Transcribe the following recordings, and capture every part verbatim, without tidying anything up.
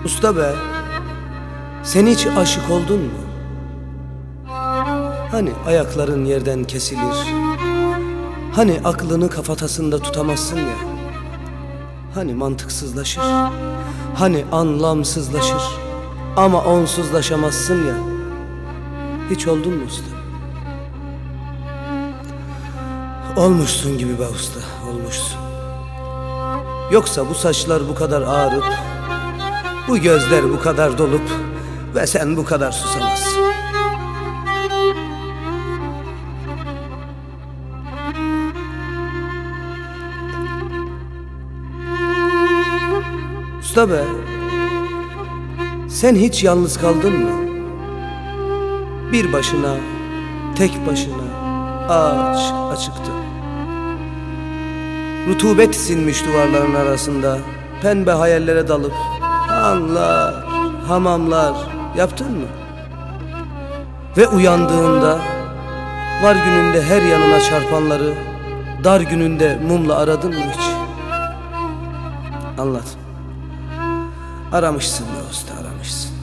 Usta be, sen hiç aşık oldun mu? Hani ayakların yerden kesilir, hani aklını kafatasında tutamazsın ya, hani mantıksızlaşır, hani anlamsızlaşır ama onsuzlaşamazsın ya. Hiç oldun mu usta? Olmuşsun gibi be usta, olmuşsun. Yoksa bu saçlar bu kadar ağrıp, bu gözler bu kadar dolup ve sen bu kadar susamazsın. Usta be, sen hiç yalnız kaldın mı? Bir başına, tek başına, ağaç açıktı. Rutubet sinmiş duvarların arasında, pembe hayallere dalıp hanlar, hamamlar yaptın mı? Ve uyandığında var gününde her yanına çarpanları, dar gününde mumla aradın mı hiç? Anlat. Aramışsın be usta, aramışsın.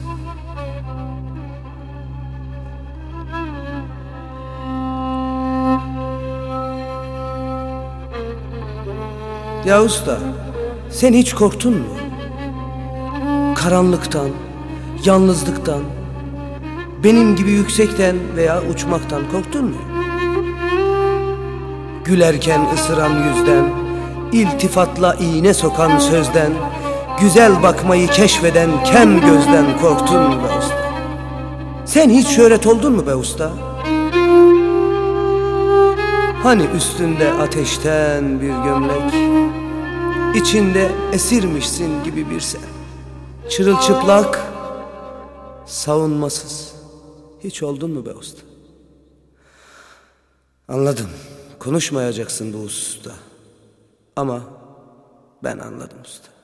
Ya usta, sen hiç korktun mu? Karanlıktan, yalnızlıktan, benim gibi yüksekten veya uçmaktan korktun mu? Gülerken ısıran yüzden, iltifatla iğne sokan sözden, güzel bakmayı keşfeden kem gözden korktun mu be usta? Sen hiç şöhret oldun mu be usta? Hani üstünde ateşten bir gömlek, içinde esirmişsin gibi bir sen, çırılçıplak, savunmasız. Hiç oldun mu be usta? Anladım, konuşmayacaksın bu hususta. Ama ben anladım usta.